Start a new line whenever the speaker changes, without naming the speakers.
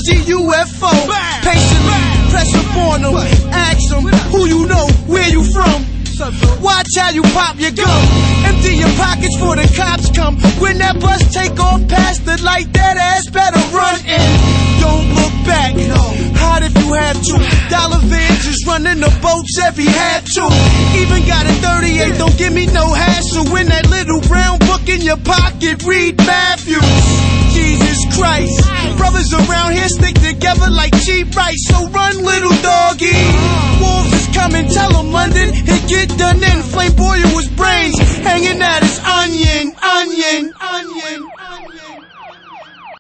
G-U-F-O. Patiently press upon them, ask them who you know, where you from. Watch how you pop your gum. Empty your pockets for the cops come. When that bus take off past the light, that ass better run in. Don't look back, hide if you have to. Dollar vans is running the boats every half to. Even got a 38, don't give me no hassle. When that little brown book in your pocket, read Matthew. Jesus Christ, brothers around here stick together like cheap rice. So run, little doggy. Wolves is coming, tell them London, it get done in. Flame Boyer was brains, hanging at his onion.